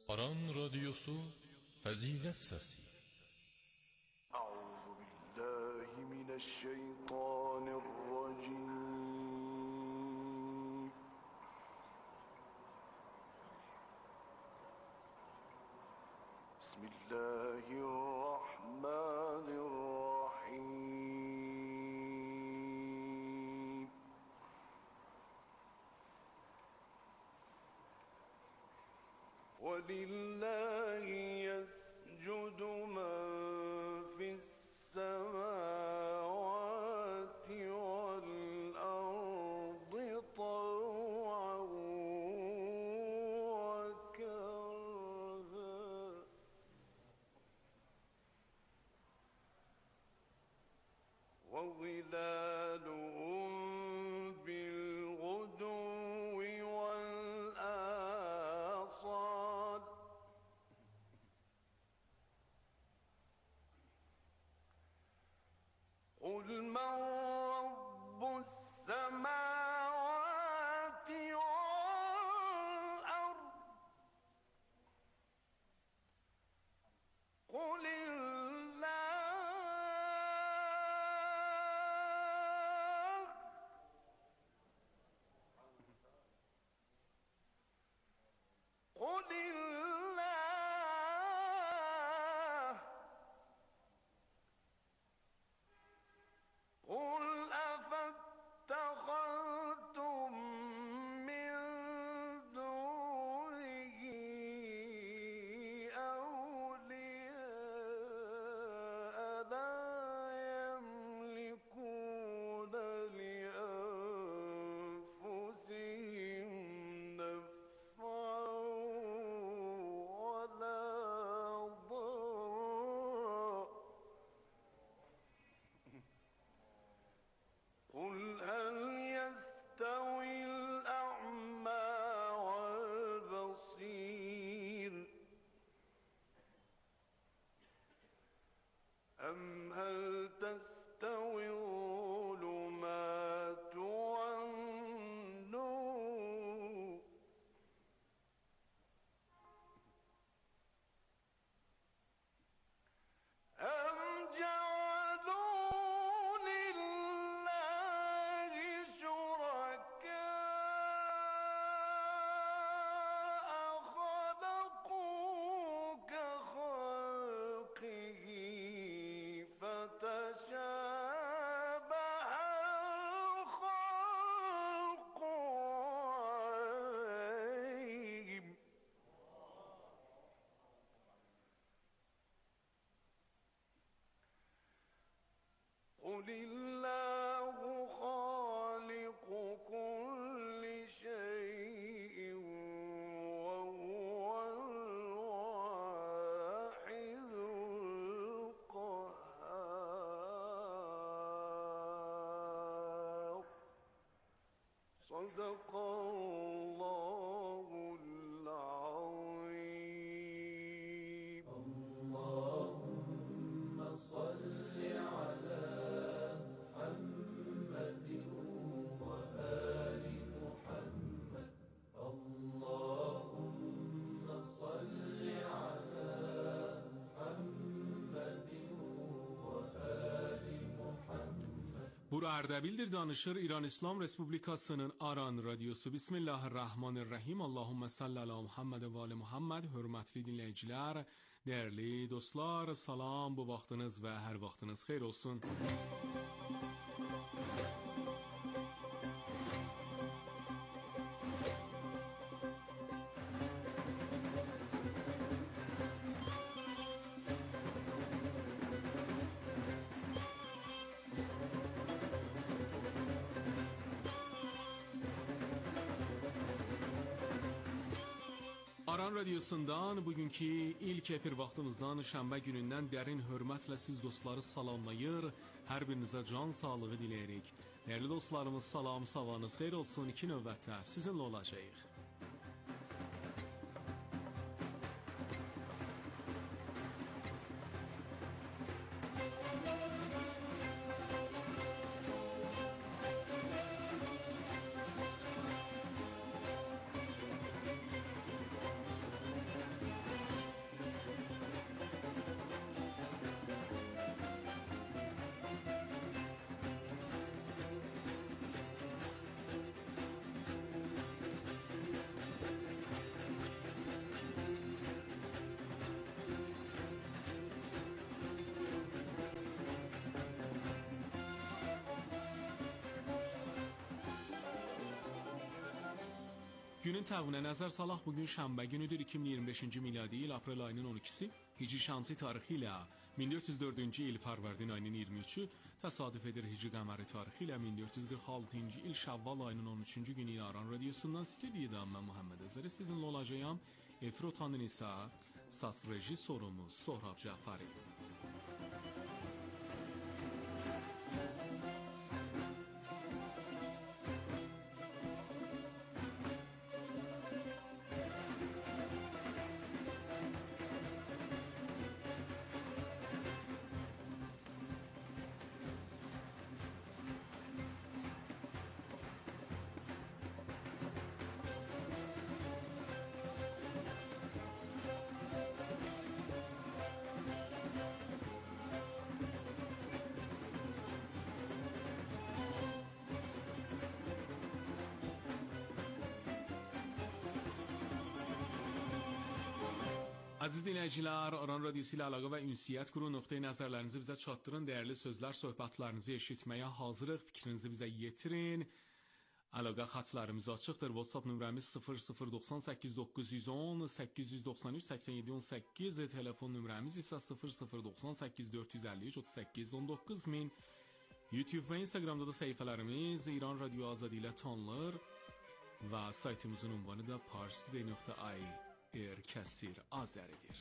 Aran Radyosu Fazilet Sesi. Euzu billahi mineşşeytanirracim. Bismillahirrahmanirrahim. وَلِلَّهِ يَسْجُدُ مَن فِي السَّمَاوَاتِ وَالْأَرْضِ طَوْعًا وَكَرْهًا وَظِلَالُهُم بِالْغُدُوِّ وَالْآصَالِ قُلْ مَن رَّبُّ السَّمَاوَاتِ وَالْأَرْضِ قُلِ اللَّهُ قُلِ اللَّهُ قُلْ أَفَاتَّخَذْتُم مِّن دُونِهِ أَوْلِيَاءَ لَا يَمْلِكُونَ لِأَنفُسِهِمْ نَفْعًا وَلَا ضَرًّا قُلْ هَلْ يَسْتَوِي الْأَعْمَى وَالْبَصِيرُ أَمْ هَلْ تَسْتَوِي الظُّلُمَاتُ وَالنُّورُ أَمْ جَعَلُوا لِلَّهِ شُرَكَاءَ خَلَقُوا كَخَلْقِهِ فَتَشَابَهَ الْخَلْقُ عَلَيْهِمْ قُلِ اللَّهُ خَالِقُ كُلِّ شَيْءٍ وَهُوَ الْوَاحِدُ الْقَهَّارُ صَدَقَ اللَّهُ الْعَظِيمُ. اللهم صل على محمد وآل محمد. اللهم صل على محمد وآل محمد. Bura Ardabil'dir danışır İran İslam Respublikasının Aran Radyosu. Bismillahirrahmanirrahim. Allahümme salli ala Muhammed ve ali Muhammed. Hürmetli dinleyiciler, değerli dostlar, salam, bu vaxtınız ve her vaxtınız xeyir olsun. Aran Radyosu'ndan bugünkü ilk efir vaxtımızdan şənbə günündən dərin hörmətlə siz dostları salamlayır, hər birinizə can sağlığı diləyirik. Dəyərli dostlarımız, salam, savanız xeyir olsun. İki növbətdə sizinlə olacağıq. Günün təqviminə nəzər salaq. Bugün şənbə günüdür, 2025-ci miladi il aprel ayının 12-si. Hicri şəmsi tarixi ilə 1404-cü il fərvərdin ayının 23-ü təsadüf edir Hicri qəməri tarixi ilə 1446-cı il şəvval ayının 13-cü günü İran radiosundan studiyadan mən Muhammed Əzəri sizinlə olacağam. Efir otanın isə səs rejissorumuz Sohrab Cəfəri. Əziz dinləyicilər, Aran Radiosu ilə əlaqə və ünsiyyət qurun, nöqteyi nəzərlərinizi bizə çatdırın, dəyərli sözlər, söhbətlərinizi eşitməyə hazırıq, fikrinizi bizə yetirin. Əlaqə xətlərimiz açıqdır. WhatsApp nömrəmiz 0098 910 893 87 18, telefon nömrəmiz isə 0098 453 38 19000. YouTube və Instagramda da səhifələrimiz İran Radio Azadi ilə tanınır və saytımızın ünvanı da parstoday.ai Kəsir Azəridir.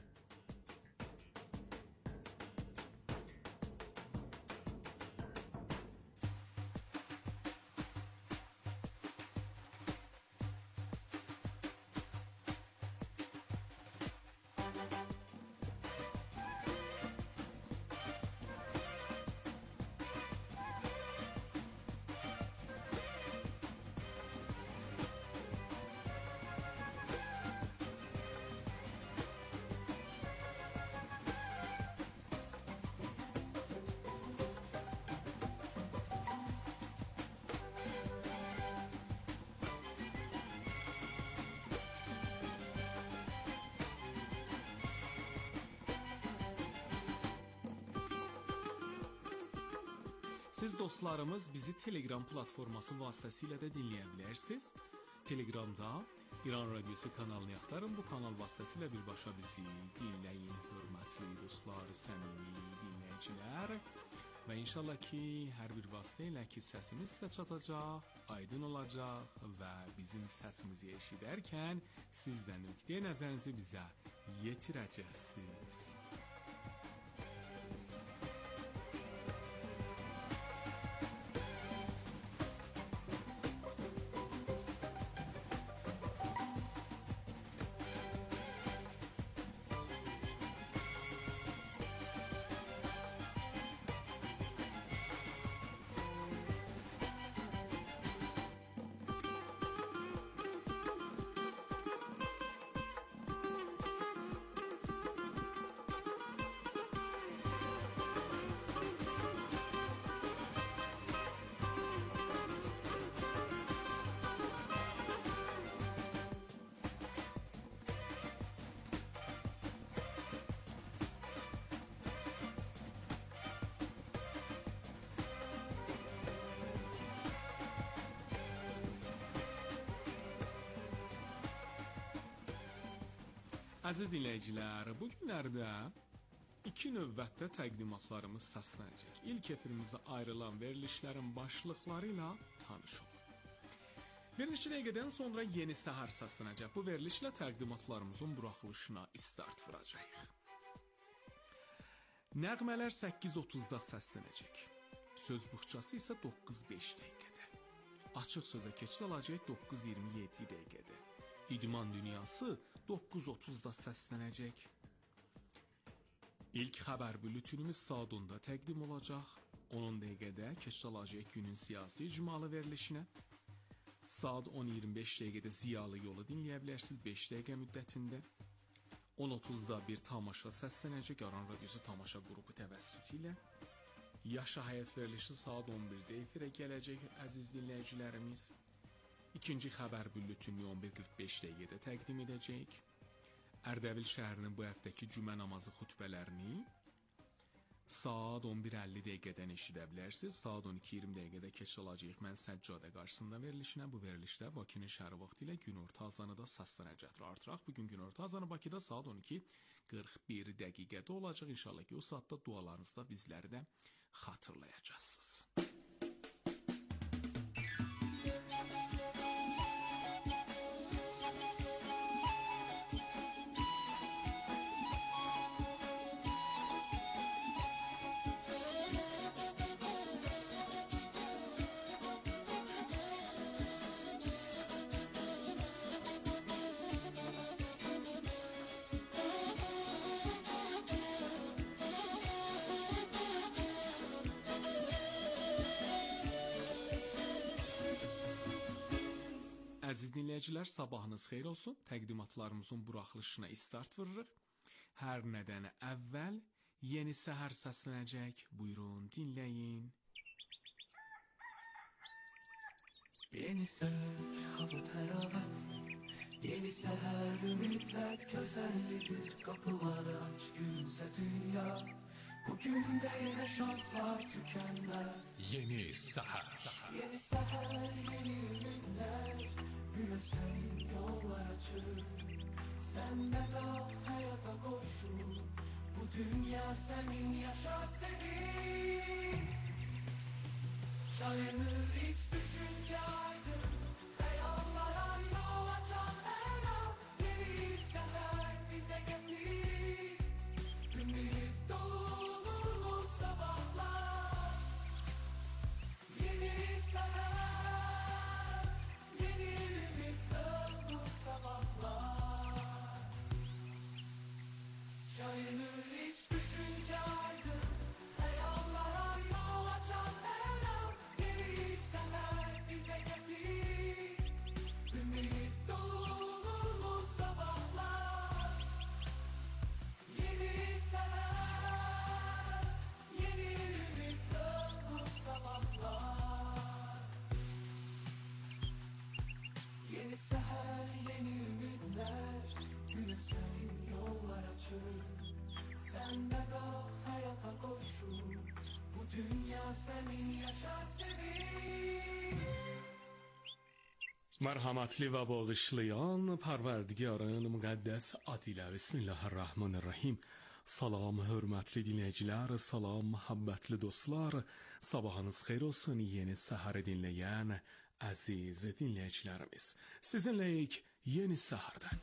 Siz dostlarımız bizi Telegram platforması vasitəsilə də dinləyə bilərsiniz. Telegramda İran Radiosu kanalını axtarın. Bu kanal vasitəsilə birbaşa bizi dinləyin, hörmətli dostlar, səmimi dinləyicilər. Və inşallah ki, hər bir vasitə ilə ki, səsimiz sizə çatacaq, aydın olacaq və bizim səsimizi eşidərkən siz də nöqteyi nəzərinizi bizə yetirəcəksiniz. Əziz dinləyicilər, bu günlərdə iki növbətdə təqdimatlarımız səslənəcək. İlk efirimizə ayrılan verilişlərin başlıqları ilə tanış olun. Bir neçə dəqiqədən sonra yeni səhər səslənəcək. Bu verilişlə təqdimatlarımızın buraxılışına start vuracağıq. Nəğmələr 8:30-da səslənəcək. Söz buxçası isə 9:05 dəqiqədə. Açıq sözə keçid alacaq 9:27 dəqiqədə. İdman dünyası 9:30-da səslənəcək. İlk xəbər bülletinimiz saat 10-da təqdim olacaq. 10 dəqiqədə keçid alacaq günün siyasi icmalı verilişinə. Saat 10:25 dəqiqədə ziyalı yolu dinləyə bilərsiniz 5 dəqiqə müddətində. 10:30-da bir tamaşa səslənəcək Aran Radiosu tamaşa qrupu təvəssütü ilə. Yaşa həyat verilişi saat 11-də efirə gələcək əziz dinləyicilərimiz. İkinci xəbər bülletini 11:45 dəqiqədə təqdim edəcək. Ərdəbil şəhərinin bu həftəki cümə namazı xutbələrini saat 11:50 dəqiqədən eşidə bilərsiniz. Saat 12:20 dəqiqədə keçid olacaq. Mən Səccadə qarşısında verilişinə, bu verilişdə Bakının şəhəri vaxtı ilə günorta azanı da səslənə gətirə. Bugün günorta azanı Bakıda saat 12:41 dəqiqədə olacaq. İnşallah ki, o saatda dualarınızda bizləri də xatırlayacaqsınız. Əziz dinləyicilər, sabahınız xeyir olsun. Təqdimatlarımızın buraxılışına start vururuq. Hər nədən əvvəl yeni səhər səslənəcək. Buyurun, dinləyin. Yeni səhər, hava təravət. Yeni səhər, ümidlər gözəllidir. Qapıları aç, gülümsə dünya. Bugün də yenə şanslar tükənməz. Yeni səhər. Yeni səhər, yeni ümidlər. Günə sənin yollar açır. Sən də qal həyata qoşul. Bu dünya sənin, yaşa sevin. Şayanır iç düşüncə aydın. Xəyallara yol açan hər an. Yeni səhər bizə gətir. Ümid dolu sabahlar. Yeni səhər, yeni ümid dolu sabahlar. Şayanır iç düşüncə aydın. Xəyallara yol açan hər an. Yeni səhər bizə gətir. Ümid dolu sabahlar. Yeni səhər, yeni ümid dolu sabahlar. Yeni səhər, yeni ümidlər. Günə sənin yollar açır. Sən də qal həyata qoşul. Bu dünya sənin, yaşa sevin. Mərhəmətli və bağışlayan Pərverdigarın müqəddəs adı ilə Bismillahirrahmanirrahim. Salam, hörmətli dinləyicilər, salam, məhəbbətli dostlar. Sabahınız xeyir olsun, yeni səhəri dinləyən əziz dinləyicilərimiz. Sizinləyik yeni səhərdən.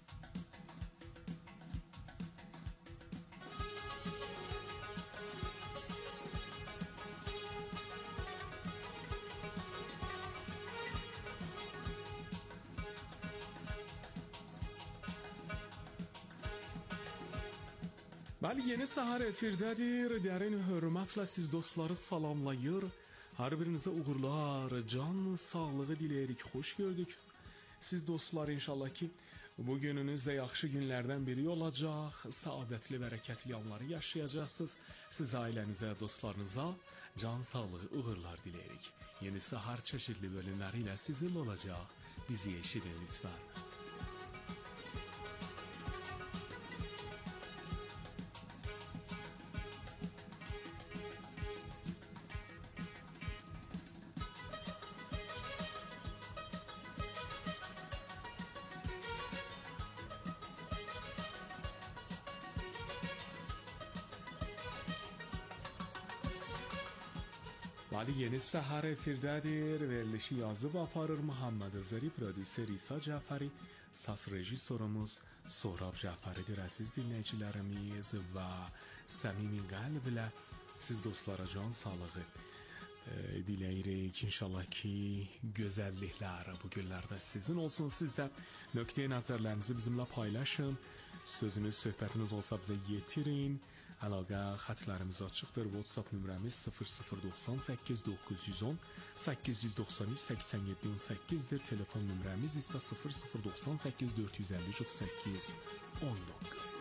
Bəli, yeni səhər efirdədir. Dərin hörmətlə siz dostları salamlayır. Hər birinizə uğurlar, can sağlığı diləyirik. Xoş gördük. Siz dostlar inşallah ki, bu gününüz də yaxşı günlərdən biri olacaq. Səadətli, bərəkətli anları yaşayacaqsınız. Siz ailənizə, dostlarınıza can sağlığı, uğurlar diləyirik. Yeni səhər çeşitli bölümləri ilə sizinlə olacaq. Bizi eşidin lütfən. Vali yeni səhər efirdədir. Verilişi yazıb aparır Muhammed Azəri, prodüser İsa Cəfəri, səs rejissorumuz Sohrab Cəfəridir. Əziz dinləyicilərimiz və səmimi qəlblə siz dostlara can sağlığı diləyirik. İnşallah ki, gözəlliklər bu günlərdə sizin olsun. Siz də nöqteyi nəzərlərinizi bizimlə paylaşın. Sözünüz, söhbətiniz olsa bizə yetirin. Əlaqə xətlərimiz açıqdır. WhatsApp nömrəmiz 0098 910 893 87 18-dir. Telefon nömrəmiz isə 0098 453 38 19.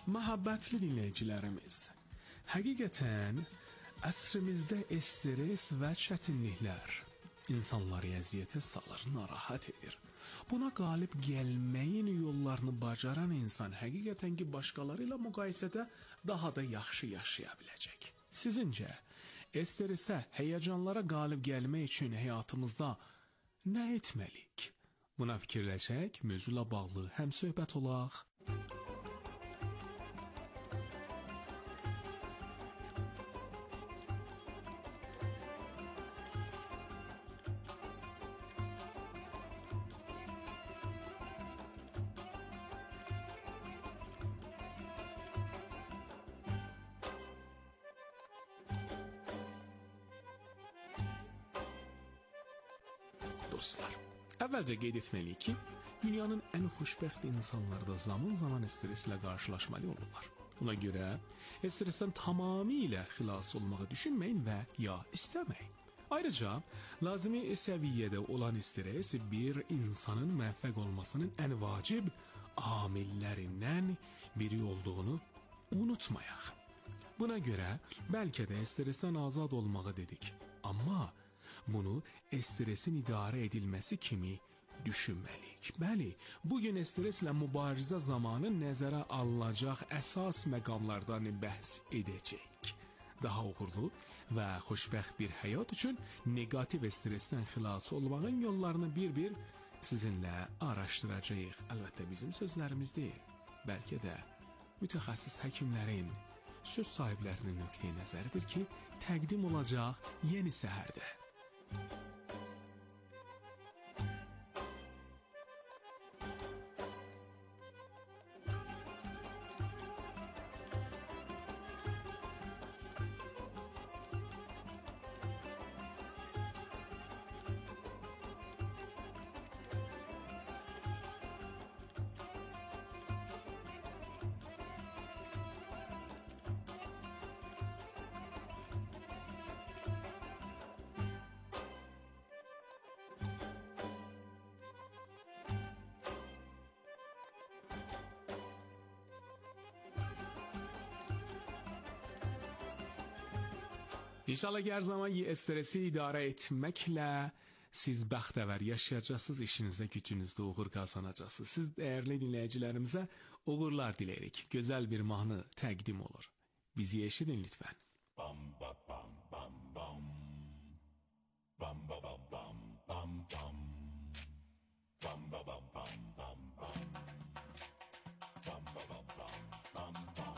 Məhəbbətli dinləyicilərimiz, həqiqətən əsrimizdə stres və çətinliklər insanları əziyyətə salır, narahat edir. Buna qalib gəlməyin yollarını bacaran insan həqiqətən ki, başqaları ilə müqayisədə daha da yaxşı yaşaya biləcək. Sizincə, stresə, həyəcanlara qalib gəlmək üçün həyatımızda nə etməliyik? Buna fikirləşək, mövzuyla bağlı həm söhbət olaq. Dostlar, əvvəlcə qeyd etməliyik ki, dünyanın ən xoşbəxt insanları da zaman-zaman streslə qarşılaşmalı olurlar. Buna görə stresdən tamamilə xilas olmağı düşünməyin və ya istəməyin. Ayrıca, lazımi səviyyədə olan stres bir insanın müvəffəq olmasının ən vacib amillərindən biri olduğunu unutmayaq. Buna görə bəlkə də stresdən azad olmağı dedik, amma bunu stresin idarə edilməsi kimi düşünməliyik. Bəli, bugün streslə mübarizə zamanı nəzərə alınacaq əsas məqamlardan bəhs edəcəyik. Daha uğurlu və xoşbəxt bir həyat üçün negativ stresdən xilas olmağın yollarını bir-bir sizinlə araşdıracağıq. Əlbəttə bizim sözlərimiz deyil, bəlkə də mütəxəssis həkimlərin, söz sahiblərinin nöqteyi nəzəridir ki, təqdim olacaq yeni səhərdə. İnşallah hər zaman stresi idarə etməklə siz bəxtəvər yaşayacaqsınız, işinizdə, gücünüzdə uğur qazanacaqsınız. Siz dəyərli dinləyicilərimizə uğurlar diləyirik. Gözəl bir mahnı təqdim olur. Bizi eşidin lütfən. Bam bam bam bam bam. Bam bam bam bam bam bam. Bam bam bam bam bam bam. Bam bam bam bam bam bam.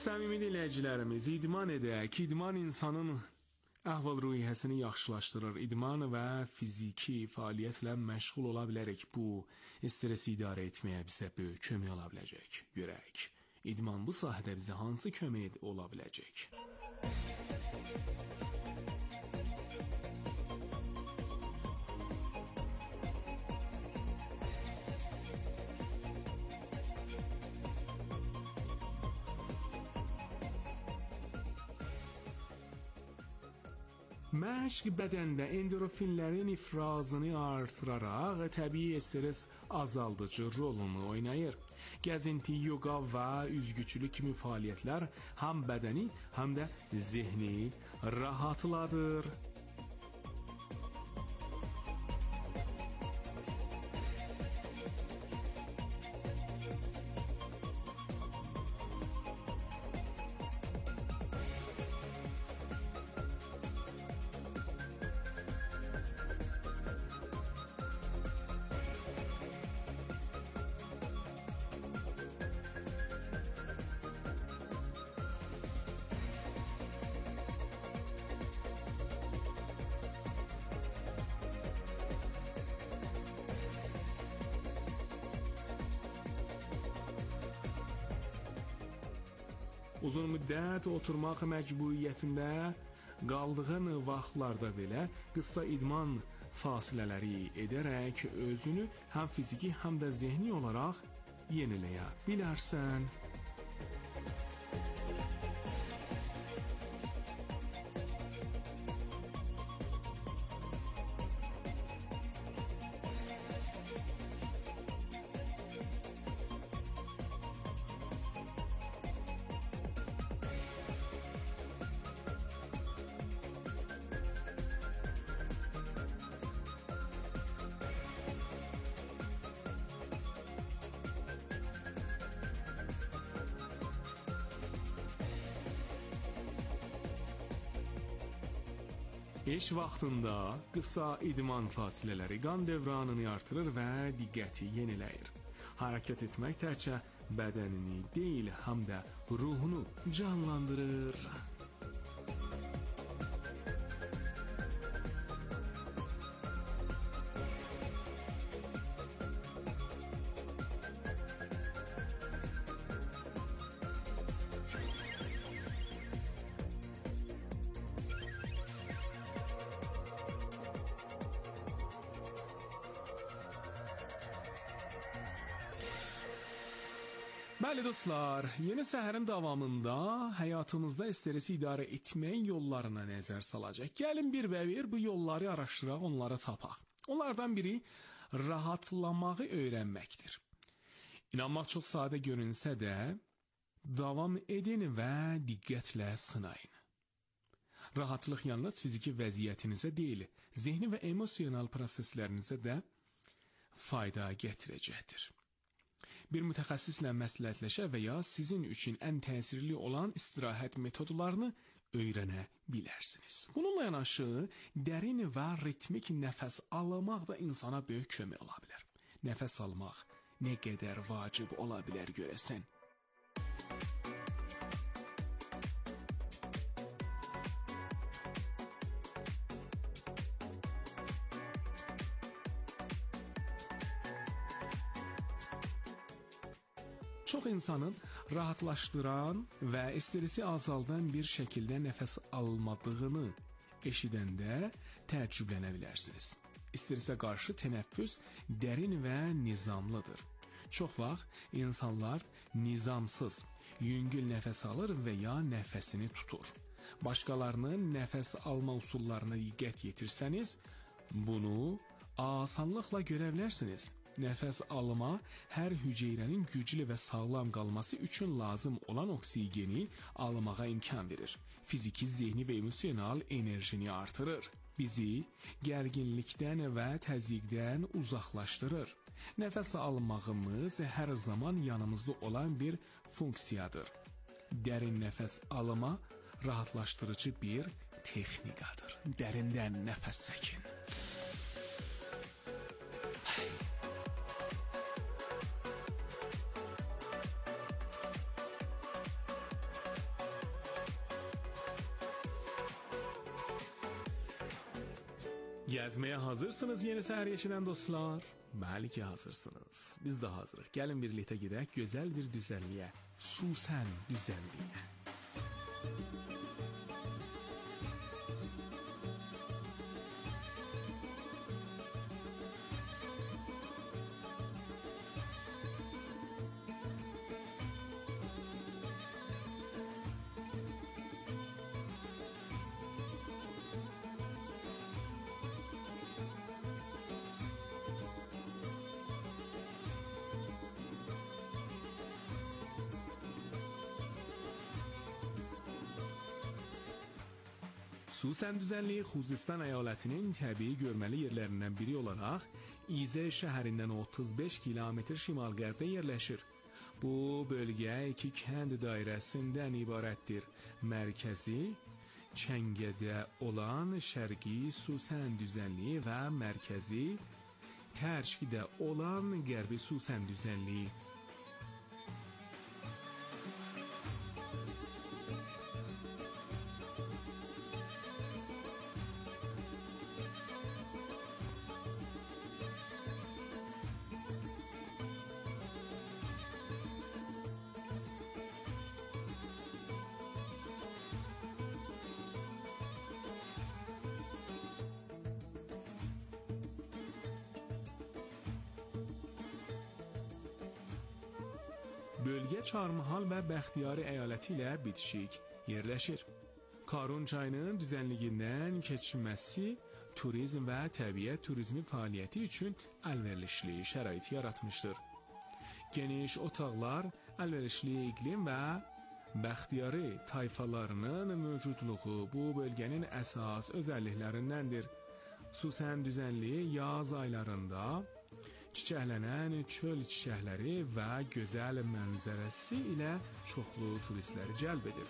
Səmimi dinləyicilərimiz, idman edək. İdman insanın əhval-ruhiyyəsini yaxşılaşdırır. İdman və fiziki fəaliyyətlə məşğul ola bilərək bu stresi idarə etməyə bizə böyük kömək ola biləcək. Görək, idman bu sahədə bizə hansı kömək ola biləcək? Məşq bədəndə endorfinlərin ifrazını artıraraq təbii stres azaldıcı rolunu oynayır. Gəzinti, yoga və üzgüçülük kimi fəaliyyətlər həm bədəni, həm də zehni rahatladır. Uzun müddət oturmaq məcburiyyətində qaldığın vaxtlarda belə qısa idman fasilələri edərək özünü həm fiziki, həm də zehni olaraq yeniləyə bilərsən. İş vaxtında qısa idman fasilələri qan dövranını artırır və diqqəti yeniləyir. Hərəkət etmək təkcə bədənini deyil, həm də ruhunu canlandırır. Bəli dostlar, yeni səhərin davamında həyatımızda stresi idarə etmək yollarına nəzər salacaq. Gəlin bir bu yolları araşdıraq, onları tapaq. Onlardan biri rahatlamağı öyrənməkdir. İnanmaq çox sadə görünsə də, davam edin və diqqətlə sınayın. Rahatlıq yalnız fiziki vəziyyətinizə deyil, zehni və emosional proseslərinizə də fayda gətirəcəkdir. Bir mütəxəssislə məsləhətləşə və ya sizin üçün ən təsirli olan istirahət metodlarını öyrənə bilərsiniz. Bununla yanaşı, dərin və ritmik nəfəs almaq da insana böyük kömək ola bilər. Nəfəs almaq nə qədər vacib ola bilər görəsən. Çox insanın rahatlaşdıran və stresi azaldan bir şəkildə nəfəs almadığını eşidəndə təəccüblənə bilərsiniz. Stresə qarşı tənəffüs dərin və nizamlıdır. Çox vaxt insanlar nizamsız, yüngül nəfəs alır və ya nəfəsini tutur. Başqalarının nəfəs alma usullarına diqqət yetirsəniz, bunu asanlıqla görə bilərsiniz. Nəfəs alma hər hüceyrənin güclü və sağlam qalması üçün lazım olan oksigeni almağa imkan verir. Fiziki, zehni və emosional enerjini artırır. Bizi gərginlikdən və təzyiqdən uzaqlaşdırır. Nəfəs almağımız hər zaman yanımızda olan bir funksiyadır. Dərin nəfəs alma rahatlaşdırıcı bir texnikadır. Dərindən nəfəs çəkin. Gezmeye hazırsınız yeni səhər yeşilən dostlar? Bəli ki, hazırsınız. Biz də hazırıq. Gəlin birlikdə gedək gözəl bir düzənliyə. Susən düzənliyə. Susən düzənliyi Xuzistan əyalətinin təbii görməli yerlərindən biri olaraq İzə şəhərindən 35 kilometr şimal-qərbdə yerləşir. Bu bölgə 2 kənd dairəsindən ibarətdir. Mərkəzi Çəngədə olan Şərqi Susən düzənliyi və mərkəzi Tərşkidə olan Qərbi Susən düzənliyi. Bölgə Çarmıhal və Bəxtiyari əyaləti ilə bitişik yerləşir. Karun çayının düzənliyindən keçməsi turizm və təbiət turizmi fəaliyyəti üçün əlverişli şərait yaratmışdır. Geniş otaqlar, əlverişli iqlim və Bəxtiyari tayfalarının mövcudluğu bu bölgənin əsas özəlliklərindəndir. Susən düzənliyi yaz aylarında çiçəklənən çöl çiçəkləri və gözəl mənzərəsi ilə çoxlu turistləri cəlb edir.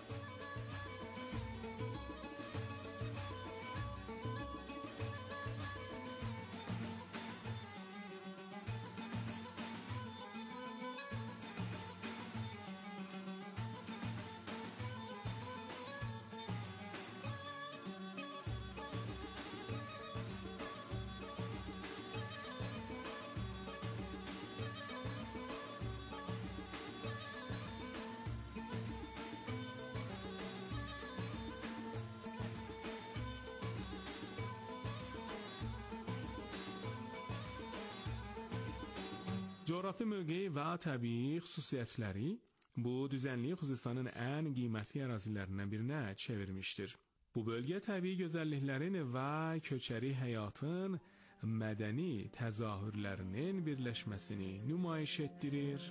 Coğrafi mövqeyi və təbii xüsusiyyətləri bu düzənliyi Xuzistanın ən qiymətli ərazilərindən birinə çevirmişdir. Bu bölgə təbii gözəlliklərin və köçəri həyatın mədəni təzahürlərinin birləşməsini nümayiş etdirir.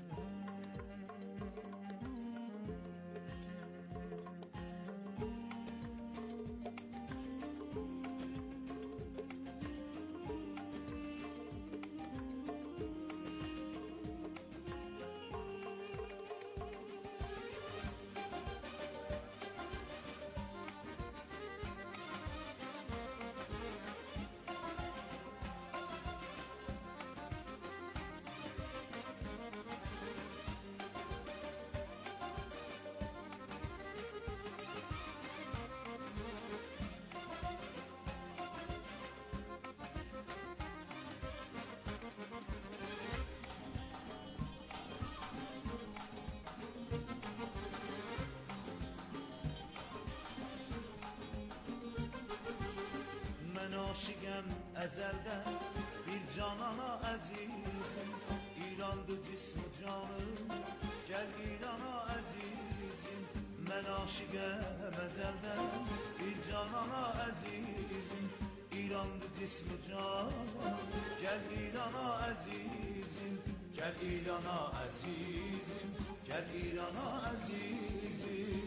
Mən aşiqəm əzəldən bir canana əzizim, İrandı cismi canım, gəl İrana əzizim. Mən aşiqəm əzəldən bir canana əzizim, İrandı cismi canım, gəl İrana əzizim, gəl İrana əzizim, gəl İrana əzizim.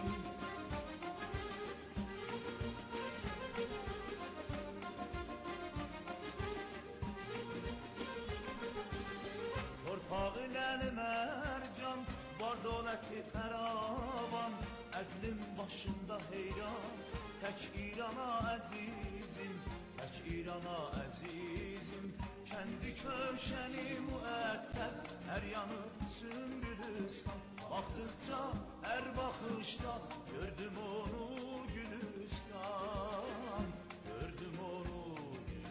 Torpağıləli mərcan, var dövləti fəravan, əqlim başında heyran, tək İrana əzizim, tək İrana əzizim. Kəndi köşəni müəttəb, hər yanı sümbülüstan, baxdıqca hər baxışda gördüm onu Gülüstan, gördüm onu Gülüstan.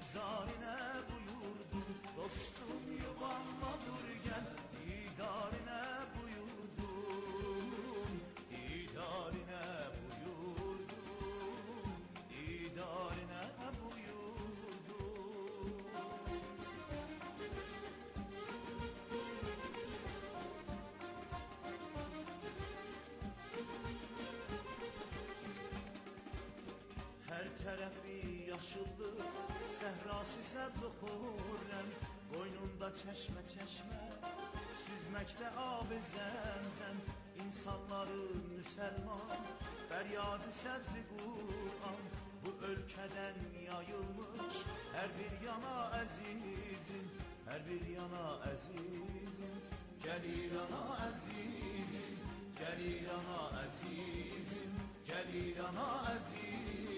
Mezarine buyurdum dostum yuvanla dur gel, didarine buyurdum, didarine buyurdum, didarine buyurdum. Her tarafı yaşıldı, səhrası səbz xurrəm, boynunda çeşme çeşme, süzməklə ab-ı zəmzəm, insanları müsəlman, fəryadı səbz-i Qur'an, bu ölkədən yayılmış, hər bir yana əzizim, hər bir yana əzizim, gəlir ana əzizim, gəlir ana əzizim, gəlir ana əzizim.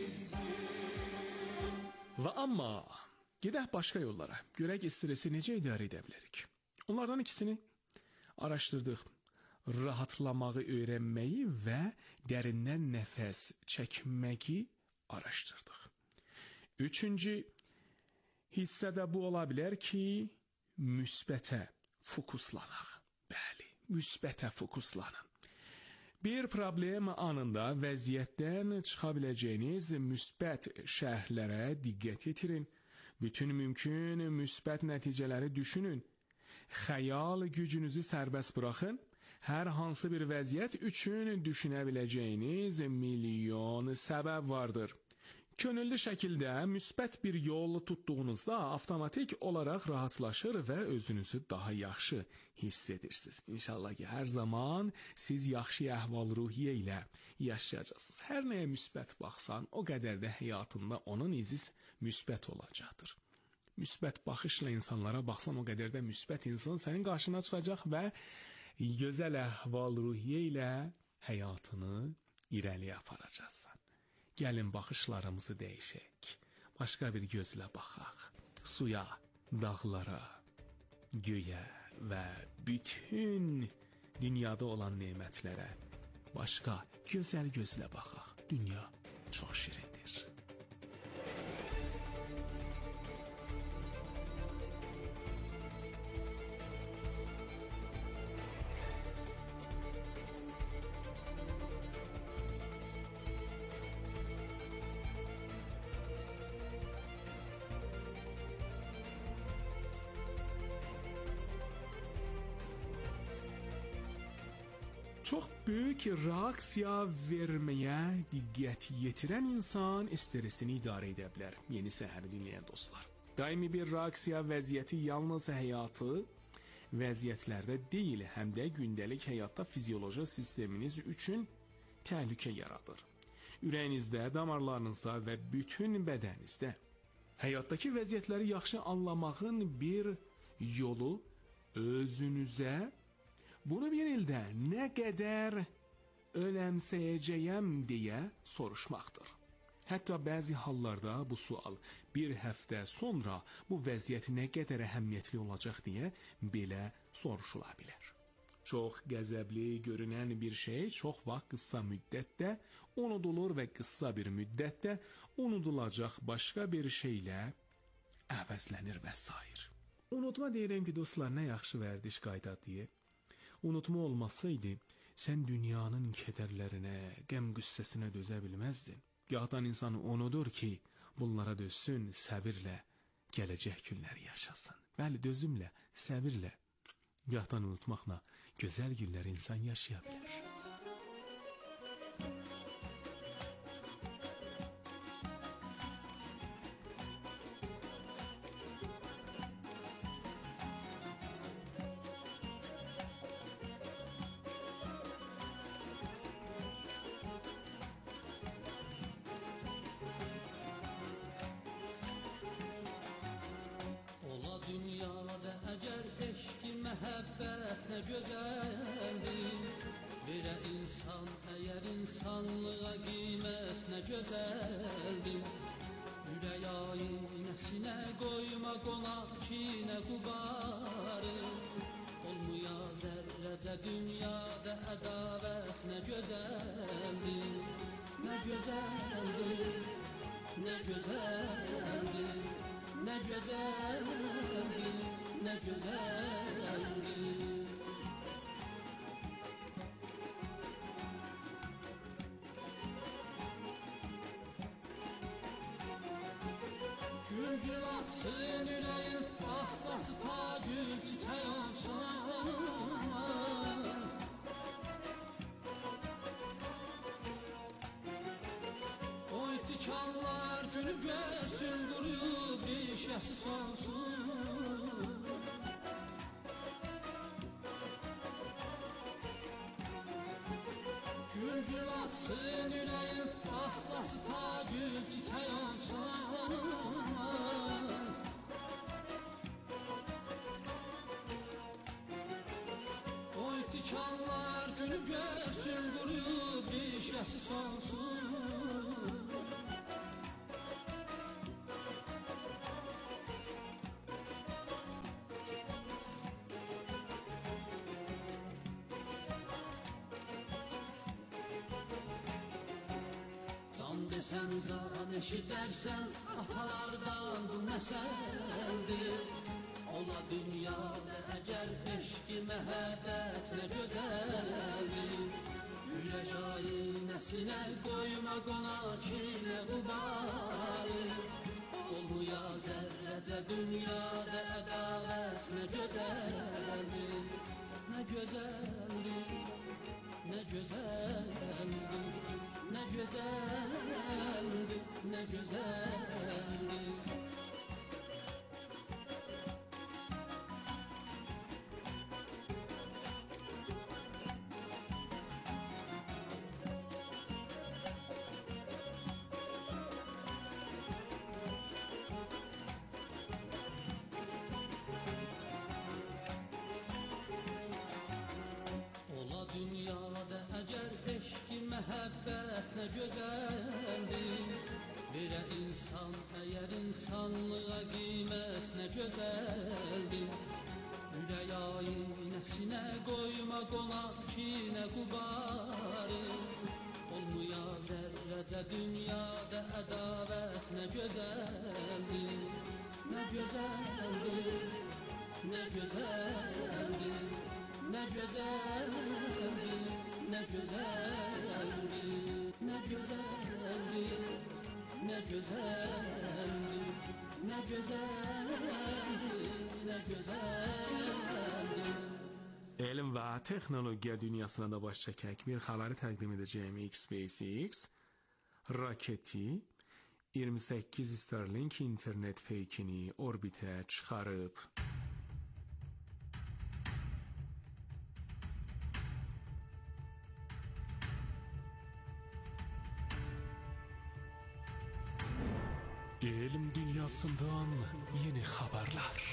Və amma gedək başqa yollara. Görək stresi necə idarə edə bilərik. Onlardan ikisini araşdırdıq. Rahatlamağı öyrənməyi və dərindən nəfəs çəkməyi araşdırdıq. Üçüncü hissədə bu ola bilər ki, müsbətə fokuslanaq. Bəli, müsbətə fokuslanın. Bir problem anında vəziyyətdən çıxa biləcəyiniz müsbət şərhlərə diqqət yetirin. Bütün mümkün müsbət nəticələri düşünün. Xəyal gücünüzü sərbəst buraxın. Hər hansı bir vəziyyət üçün düşünə biləcəyiniz milyon səbəb vardır. Könüllü şəkildə müsbət bir yol tutduğunuzda avtomatik olaraq rahatlaşır və özünüzü daha yaxşı hiss edirsiniz. İnşallah ki, hər zaman siz yaxşı əhval-ruhiyyə ilə yaşayacaqsınız. Hər nəyə müsbət baxsan, o qədər də həyatında onun izi müsbət olacaqdır. Müsbət baxışla insanlara baxsan, o qədər də müsbət insan sənin qarşına çıxacaq və gözəl əhval-ruhiyyə ilə həyatını irəliyə aparacaqsan. Gəlin baxışlarımızı dəyişək. Başqa bir gözlə baxaq. Suya, dağlara, göyə və bütün dünyada olan nemətlərə başqa gözəl gözlə baxaq. Dünya çox şirindir. Çox böyük reaksiya verməyə diqqət yetirən insan stresini idarə edə bilər. Yeni səhər dinləyən dostlar. Daimi bir reaksiya vəziyyəti yalnız həyatı vəziyyətlərdə deyil, həm də gündəlik həyatda fizioloji sisteminiz üçün təhlükə yaradır. Ürəyinizdə, damarlarınızda və bütün bədəninizdə. Həyatdakı vəziyyətləri yaxşı anlamağın bir yolu özünüzə bunu bir ildə nə qədər önəmsəyəcəyəm deyə soruşmaqdır. Hətta bəzi hallarda bu sual bir həftə sonra bu vəziyyət nə qədər əhəmiyyətli olacaq deyə belə soruşula bilər. Çox qəzəbli görünən bir şey çox vaxt qısa müddətdə unudulur və qısa bir müddətdə unudulacaq başqa bir şeylə əvəzlənir və s. Unutma deyirəm ki, dostlar, nə yaxşı vərdiş qaydadır. Unutma olmasaydı, sən dünyanın kədərlərinə, qəm-qüssəsinə dözə bilməzdin. Gahdan insan unudur ki, bunlara dözsün, səbirlə, gələcək günləri yaşasın. Bəli, dözümlə, səbirlə, gahdan unutmaqla gözəl günləri insan yaşaya bilər. Dünyada əgər eşq-i məhəbbət nə gözəldir, verə insan əgər insanlığa qiymət nə gözəldir. Ürək aynəsinə qoyma qonaq kinə qubarı, olmuya zərrəcə dünyada ədavət nə gözəldir, nə gözəldir, nə gözəldir. ne güzeldir, ne güzeldir. Gül gül atsın yüreğin, ahtası tacül çiçek olsun. Oy dikanlar gülü görsün, quruyub rişəsi solsun. Gül gül atsın yüreğin, ahtası tacül çiçek olsun. Oy dikanlar gülü görsün, quruyub rişəsi solsun. Can desen can eşidersen, atalardan bu neseldir. Ola dünyada eğer eşki mehabbet ne güzeldir. Güleş aynesine koyma konak ile kubari. Olmuya zerrece dünyada adalet ne güzeldir. Ne güzeldir, ne güzeldir. Ne güzeldir, ne güzeldir. Ola dünyada eğer eşki mehabbet ne güzeldir. Verə insan eğer insanlığa kıymet ne güzeldir. Ürək aynesine koyma konak kine kubari. Olmuya zerrece dünyada adalet ne güzeldir. Ne güzeldir, ne güzeldir. Ne güzeldir, ne güzeldir, ne güzeldir, ne güzeldir, ne güzeldir, ne güzeldir. Elm və texnologiya dünyasına da baş çəkək bir xəbəri təqdim edəcəyim. SpaceX raketi 28 Starlink internet peykini orbitə çıxarıb. Elm dünyasından yeni haberler.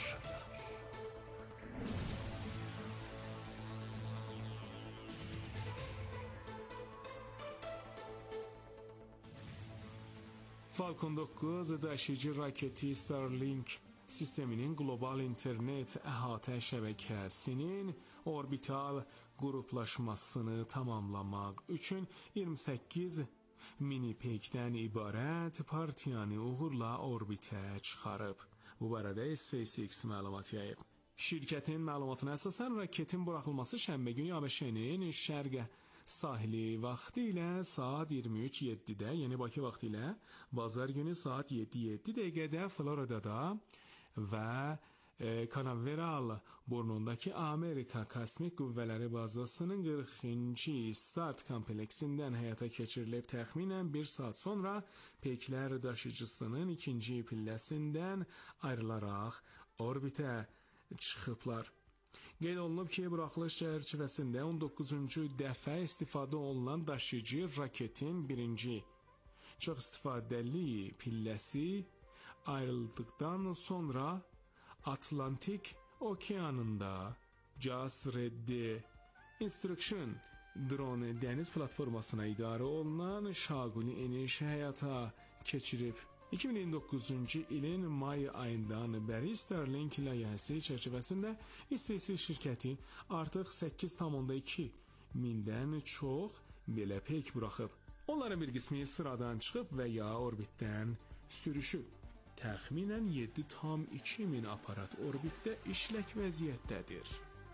Falcon 9 daşıyıcı raketi Starlink sisteminin global internet əhatə şəbəkəsinin orbital qruplaşmasını tamamlamaq üçün 28 mini peykdən ibarət partiyanı uğurla orbitə çıxarıb. Bu barədə SpaceX məlumat yayıb. Şirkətin məlumatına əsasən raketin buraxılması şənbə günü ABŞ-nin şərq sahili vaxtı ilə saat 23:07-də, yəni Bakı vaxtı ilə bazar günü saat 7:07 dəqiqədə Floridada və Canaveral burnundakı Amerika Kosmik Qüvvələri bazasının 40-cı start kompleksindən həyata keçirilib. Təxminən 1 saat sonra peyklər daşıyıcısının ikinci pilləsindən ayrılaraq orbitə çıxıblar. Qeyd olunub ki, buraxılış çərçivəsində 19-cu dəfə istifadə olunan daşıyıcı raketin birinci çox istifadəli pilləsi ayrıldıqdan sonra Atlantik okeanında JAS-RD Instruction drone dəniz platformasına idarə olunan şaquli enerji həyata keçirib. 2029-cu ilin may ayından bəri Starlink layihəsi çərçivəsində SpaceX şirkəti artıq 8,2 mindən çox belə peyk buraxıb. Onların bir qismi sıradan çıxıb və ya orbitdən sürüşüb. təxminən 7,2 min aparat orbitdə işlək vəziyyətdədir.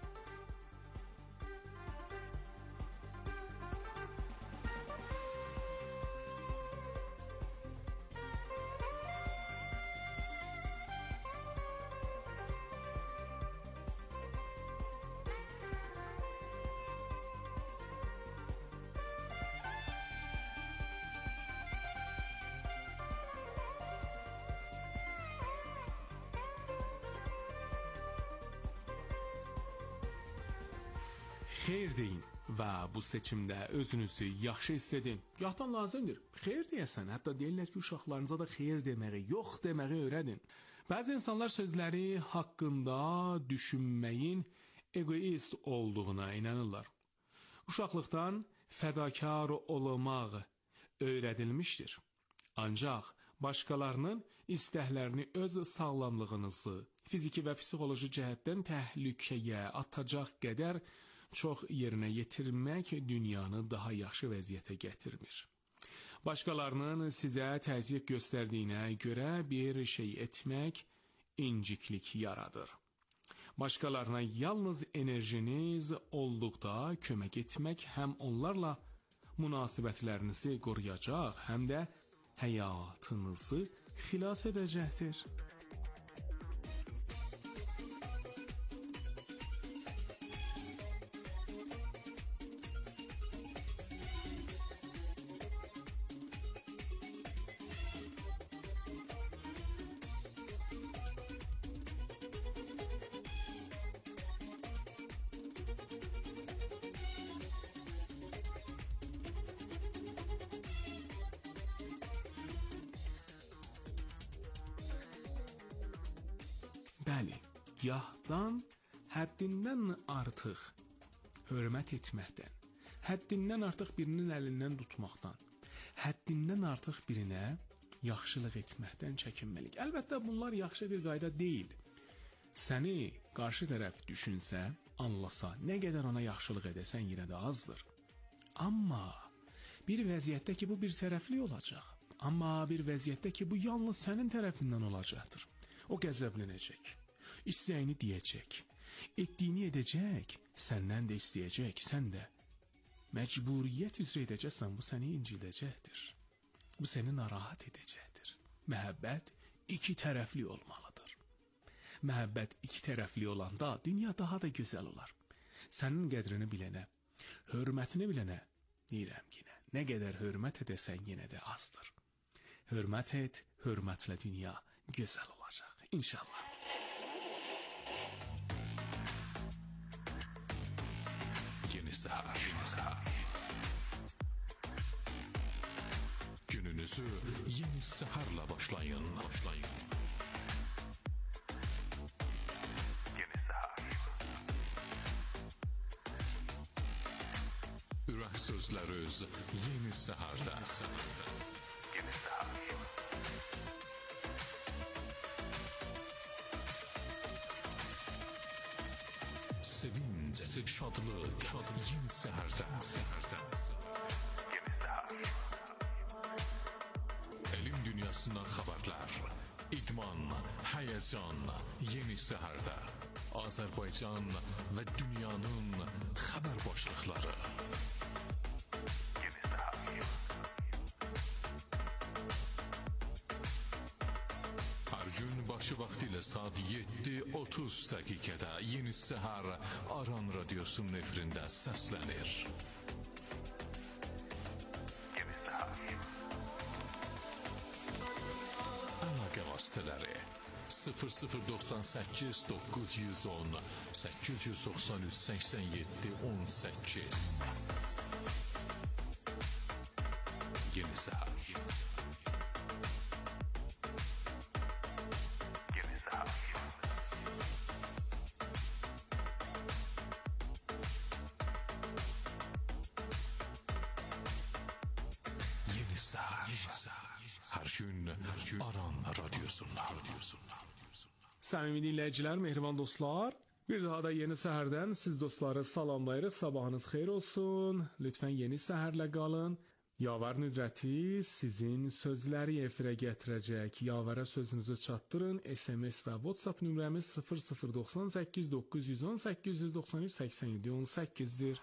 Xeyr deyin və bu seçimdə özünüzü yaxşı hiss edin. Gahdan lazımdır. Xeyr deyəsən, hətta deyirlər ki, uşaqlarınıza da xeyr deməyi, yox deməyi öyrədin. Bəzi insanlar sözləri haqqında düşünməyin egoist olduğuna inanırlar. Uşaqlıqdan fədakar olmaq öyrədilmişdir. Ancaq başqalarının istəklərini öz sağlamlığınızı, fiziki və psixoloji cəhətdən təhlükəyə atacaq qədər çox yerinə yetirmək dünyanı daha yaxşı vəziyyətə gətirmir. Başqalarının sizə təzyiq göstərdiyinə görə bir şey etmək inciklik yaradır. Başqalarına yalnız enerjiniz olduqda kömək etmək həm onlarla münasibətlərinizi qoruyacaq, həm də həyatınızı xilas edəcəkdir. Bəli, gahdan həddindən artıq hörmət etməkdən, həddindən artıq birinin əlindən tutmaqdan, həddindən artıq birinə yaxşılıq etməkdən çəkinməlik. Əlbəttə bunlar yaxşı bir qayda deyil. Səni qarşı tərəf düşünsə, anlasa, nə qədər ona yaxşılıq edəsən yenə də azdır. Amma bir vəziyyətdə ki, bu bir tərəfli olacaq. Amma bir vəziyyətdə ki, bu yalnız sənin tərəfindən olacaqdır. O qəzəblənəcək, istəyini deyəcək, etdiyini edəcək, səndən də istəyəcək, sən də məcburiyyət üzrə edəcəksən, bu səni incildəcəkdir. Bu səni narahat edəcəkdir. Məhəbbət iki tərəfli olmalıdır. Məhəbbət iki tərəfli olanda dünya daha da gözəl olar. Sənin qədrini bilənə, hörmətini bilənə deyirəm yenə, nə qədər hörmət edəsən yenə də azdır. Hörmət et, hörmətlə dünya gözəl olacaq. İnşallah. Yeni Səhər. Gününüzü Yeni Səhərlə başlayın. Yeni Səhər. Ürək sözləri öz Yeni Səhərdə. Yeni Səhər. Sevinç, şadlıq, Yeni Səhərdə. Yeni Səhər. Elm dünyasından xəbərlər, idman, həyəcan, Yeni Səhərdə. Azərbaycan və dünyanın xəbər başlıqları. Yeni Səhər. Hər gün başı vaxtı ilə saat 7:30 dəqiqədə Yeni Səhər Aran Radiosunun efirində səslənir. Yeni Səhər. Əlaqə vasitələri 0098 910 893 87 18. Yeni Səhər. Hər gün Aran Radiosu'nda. Səmimi dinləyicilər, mehriban dostlar, bir daha da Yeni Səhərdən siz dostları salamlayırıq. Sabahınız xeyir olsun. Lütfən Yeni Səhərlə qalın. Yavar Nüdrəti sizin sözləri efirə gətirəcək. Yavara sözünüzü çatdırın. SMS və WhatsApp nömrəmiz 0098 910 893 87 18-dir.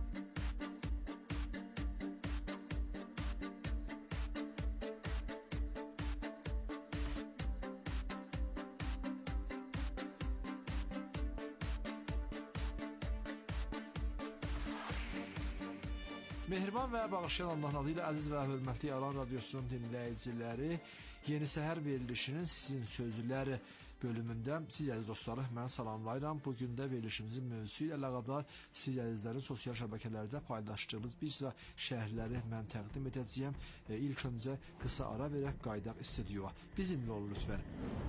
Mehriban və bağışlayan Allahın adı ilə əziz və hörmətli Aran Radiosunun dinləyiciləri, Yeni Səhər verilişinin Sizin Sözləri bölümündə siz əziz dostları mən salamlayıram. Bugün də verilişimizin mövzusu ilə əlaqədar siz əzizlərin sosial şəbəkələrdə paylaşdığınız bir sıra şərhləri mən təqdim edəcəyəm. İlk öncə qısa ara verək, qaydaq studioya. Bizimlə olun lütfən.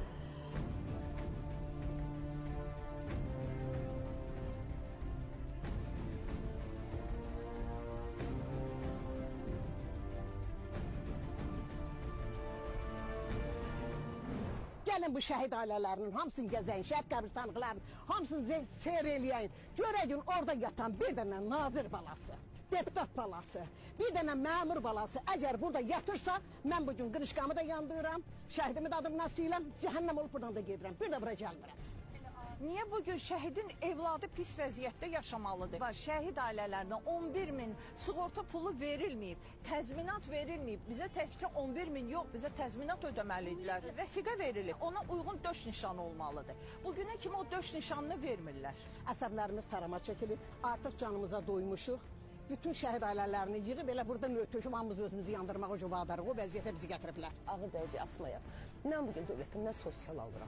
Gəlin bu şəhid ailələrinin hamısını gəzəyin, şəhid qəbristanlıqlarının hamısını seyr eləyin. Görəyin orada yatan bir dənə nazir balası, deputat balası, bir dənə məmur balası əgər burada yatırsa, mən bugün qırışqamı da yandırıram, şəhidimi də adımla siləm, cəhənnəm olub buradan da gedirəm, bir də bura gəlmirəm. Niyə bugün şəhidin evladı pis vəziyyətdə yaşamalıdır? Şəhid ailələrinə 11.000 sığorta pulu verilməyib, təzminat verilməyib. Bizə təkcə 11.000 yox, bizə təzminat ödəməlidirlər. Vəsiqə verilir, ona uyğun döş nişanı olmalıdır. Bugünə kimi o döş nişanını vermirlər. Əsəblərimiz tarama çəkilib, artıq canımıza doymuşuq. Bütün şəhid ailələrini yığıb elə burada möhtəşəm hamımız özümüzü yandırmağa ucubadarıq. O vəziyyətə bizi gətiriblər. Ağır dərəcə asmaya. Mən bugün dövlətdən nə sosial alıram,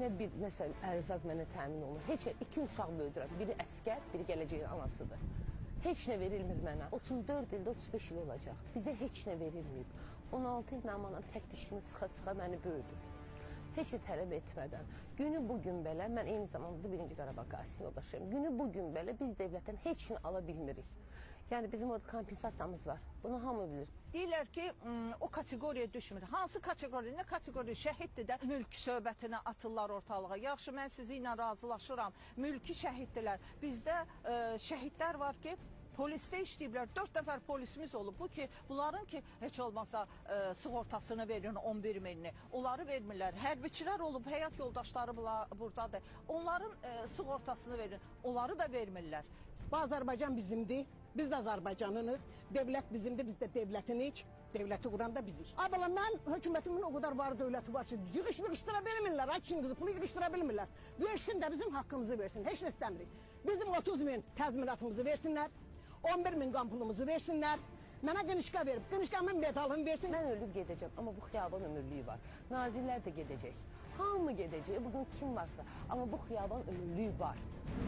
nəsə ərzaq mənə təmin olunur. Heç iki uşaq böyüdürəm. Biri əskər, biri gələcəyin anasıdır. Heç nə verilmir mənə. 34 ildə 35 il olacaq. Bizə heç nə verilməyib. 16 il mənim anam tək dişini sıxa-sıxa məni böyüdü. Heç də tələb etmədən. Günü bugün belə, mən eyni zamanda 1-ci Qarabağ Qasim yoldaşıyım. Günü bugün belə biz dövlətdən heç nə ala bilmirik. Yəni bizim orada kompensasiyamız var. Bunu hamı bilir. Deyirlər ki, o kateqoriyaya düşmür. Hansı kateqoriya, nə kateqoriya? Şəhiddir də mülki söhbətinə atırlar ortalığa. Yaxşı, mən sizi ilə razılaşıram. Mülki şəhiddirlər. Bizdə şəhidlər var ki, polisdə işləyiblər. 4 nəfər polisimiz olub. Bu ki, bunların ki, heç olmasa sığortasını verin 11.000-ni. Onları vermirlər. Hərbiçilər olub, həyat yoldaşları buradadır. Onların sığortasını verin. Onları da vermirlər. Bu Azərbaycan bizimdir. Biz də Azərbaycanınıq. Dövlət bizimdir, biz də dövlətinik. Dövləti quran da bizik. Abla, mən hökumətimin o qədər var dövləti var ki, yığışdıra bilmirlər. Ay kişinin qızı pulu yığışdıra bilmirlər. Versin də bizim haqqımızı versin. Heç nə istəmirik. Bizim 30.000 təzminatımızı versinlər. 11.000 qan pulumuzu versinlər. Mənə qınışqa verib, qınışqamın medalını versin. Mən ölüb gedəcəm, amma bu xiyaban ömürlüyü var. Nazirlər də gedəcək. Hamı gedəcək, bugün kim varsa. Amma bu xiyaban ömürlüyü var.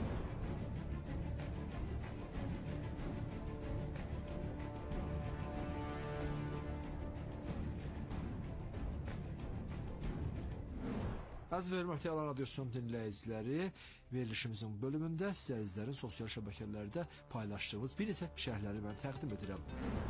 Əziz və hörmətli Aran Radiosunun dinləyiciləri, verilişimizin bölümündə sizə əzizlərin sosial şəbəkələrdə paylaşdığımız bir neçə şərhləri mən təqdim edirəm.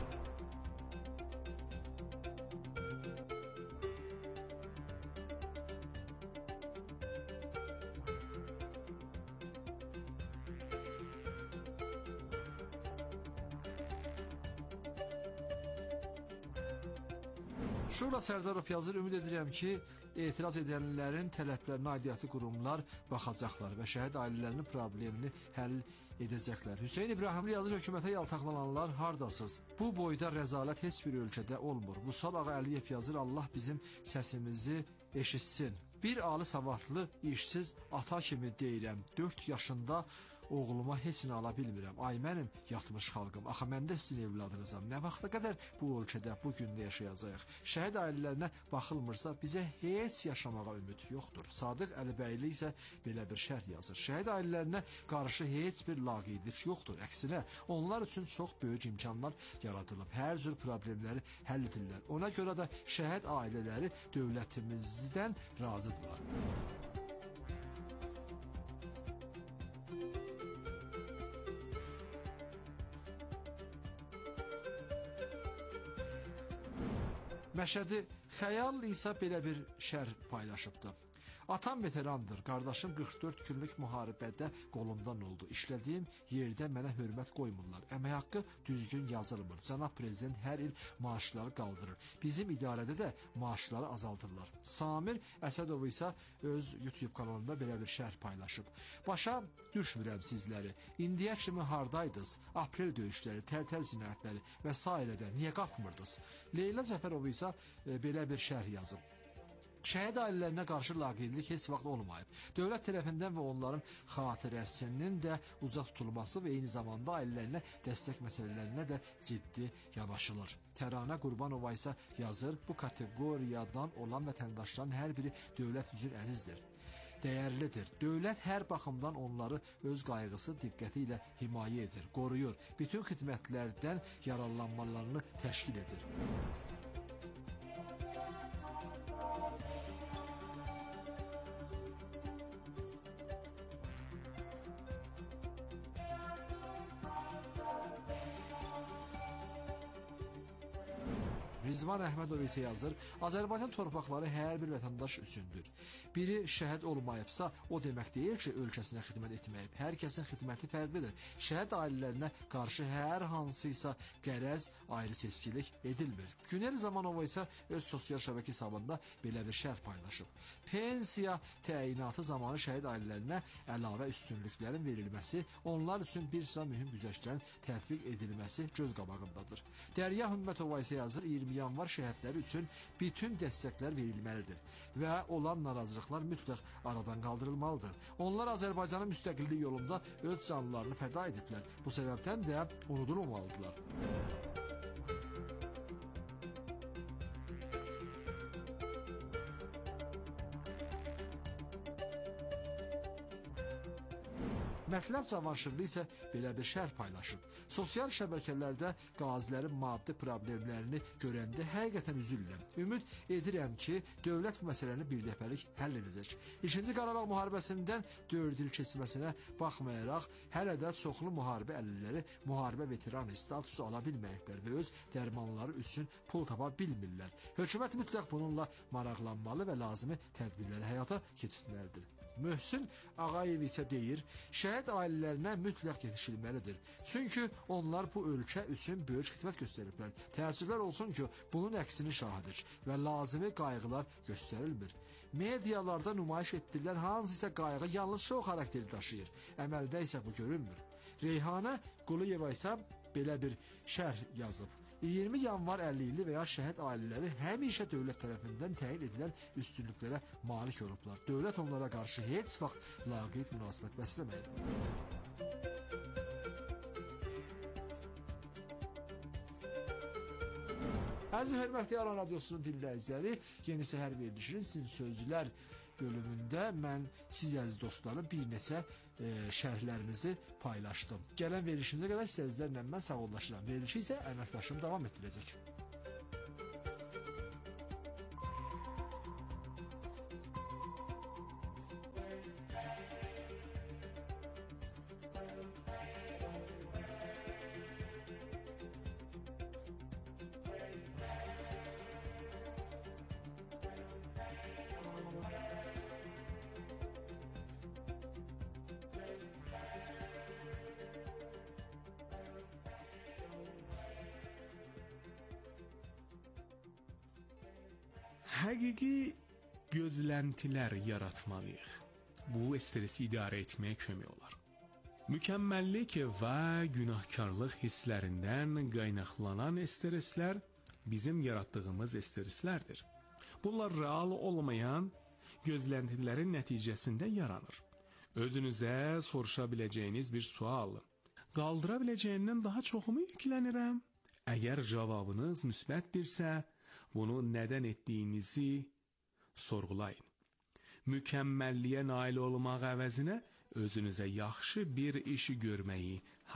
Şura Sərdarov yazır, ümid edirəm ki, etiraz edənlərin tələblərinə aidiyyatı qurumlar baxacaqlar və şəhid ailələrinin problemini həll edəcəklər. Hüseyin İbrahimli yazır, hökumətə yaltaqlananlar hardasız? Bu boyda rəzalət heç bir ölkədə olmur. Vüsal Ağa Əliyev yazır, Allah bizim səsimizi eşitsin. Bir ali savadlı, işsiz ata kimi deyirəm, 4 yaşında oğluma heç nə ala bilmirəm. Ay mənim yatmış xalqım, axı mən də sizin evladınızam. Nə vaxta qədər bu ölkədə, bu gündə yaşayacağıq? Şəhid ailələrinə baxılmırsa, bizə heç yaşamağa ümid yoxdur. Sadıq Əlibəyli isə belə bir şərh yazır. Şəhid ailələrinə qarşı heç bir laqeydlik yoxdur. Əksinə, onlar üçün çox böyük imkanlar yaradılıb. Hər cür problemləri həll edirlər. Ona görə də şəhid ailələri dövlətimizdən razıdırlar. Məşədi Xəyal isə belə bir şərh paylaşıbdı. Atam veterandır, qardaşım 44 günlük müharibədə qolundan oldu. İşlədiyim yerdə mənə hörmət qoymurlar. Əmək haqqı düzgün yazılmır. Cənab prezident hər il maaşları qaldırır. Bizim idarədə də maaşları azaldırlar. Samir Əsədov isə öz YouTube kanalında belə bir şərh paylaşıb. Başa düşmürəm sizləri. İndiyə kimi hardaydınız? Aprel döyüşləri, Tərtər cinayətləri və s. niyə qalxmırdınız? Leyla Cəfərov isə belə bir şərh yazıb. Şəhid ailələrinə qarşı laqeydlik heç vaxt olmayıb. Dövlət tərəfindən və onların xatirəsinin də uca tutulması və eyni zamanda ailələrinə dəstək məsələlərinə də ciddi yanaşılır. Təranə Qurbanova isə yazır, bu kateqoriyadan olan vətəndaşların hər biri dövlət üçün əzizdir, dəyərlidir. Dövlət hər baxımdan onları öz qayğısı, diqqəti ilə himayə edir, qoruyur. Bütün xidmətlərdən yararlanmalarını təşkil edir. Rizvan Əhmədov isə yazır, Azərbaycan torpaqları hər bir vətəndaş üçündür. Biri şəhid olmayıbsa, o demək deyil ki, ölkəsinə xidmət etməyib. Hər kəsin xidməti fərqlidir. Şəhid ailələrinə qarşı hər hansıysa qərəz, ayrı seçkilik edilmir. Günel Zamanova isə öz sosial şəbəkə hesabında belə bir şərh paylaşıb. Pensiya təyinatı zamanı şəhid ailələrinə əlavə üstünlüklərin verilməsi, onlar üçün bir sıra mühüm güzəştlərin tətbiq edilməsi göz qabağındadır. Dərya Hümmətova isə yazır, 20 yanvar şəhidləri üçün bütün dəstəklər verilməlidir və olan narazılıqlar mütləq aradan qaldırılmalıdır. Onlar Azərbaycanın müstəqillik yolunda öz canlılarını fəda ediblər. Bu səbəbdən də unudulmamalıdırlar. Mətləb Cavanşirli isə belə bir şərh paylaşıb. Sosial şəbəkələrdə qazilərin maddi problemlərini görəndə həqiqətən üzülürəm. Ümid edirəm ki, dövlət bu məsələni birdəfəlik həll edəcək. İkinci Qarabağ müharibəsindən 4 il keçməsinə baxmayaraq, hələ də çoxlu müharibə əlilləri müharibə veteranı statusu ala bilməyiblər və öz dərmanları üçün pul tapa bilmirlər. Hökumət mütləq bununla maraqlanmalı və lazımi tədbirləri həyata keçirməlidir. Möhsün Ağayev isə deyir, şəhid ailələrinə mütləq yetişilməlidir. Çünki onlar bu ölkə üçün böyük xidmət göstəriblər. Təəssüflər olsun ki, bunun əksini şahidir və lazımi qayğılar göstərilmir. Medialarda nümayiş etdirilən hansısa qayğı yalnız şou xarakteri daşıyır. Əməldə isə bu görünmür. Reyhanə Quliyeva isə belə bir şərh yazıb. 20 yanvar əlilliyi və ya şəhid ailələri həmişə dövlət tərəfindən təyin edilən üstünlüklərə malik olublar. Dövlət onlara qarşı heç vaxt laqeyd münasibət bəsləməyib. Əziz hörmətli Aran Radiosunun dinləyiciləri, Yeni Səhər verilişinin Sizin Sözlər bölümündə mən siz əziz dostlarım bir neçə şərhlərinizi paylaşdım. Gələn verilişimizə qədər sizlərlə mən sağollaşıram. Verilişi isə əməkdaşım davam etdirəcək. Həqiqi gözləntilər yaratmalıyıq. Bu stresi idarə etməyə kömək olar. Mükəmməllik və günahkarlıq hisslərindən qaynaqlanan streslər bizim yaratdığımız streslərdir. Bunlar real olmayan gözləntilərin nəticəsində yaranır. Özünüzə soruşa biləcəyiniz bir sual. Qaldıra biləcəyindən daha çoxumu yüklənirəm? Əgər cavabınız müsbətdirsə, bunu nədən etdiyinizi sorğulayın. Mükəmməlliyə nail olmaq əvəzinə özünüzə yaxşı bir işi görməyi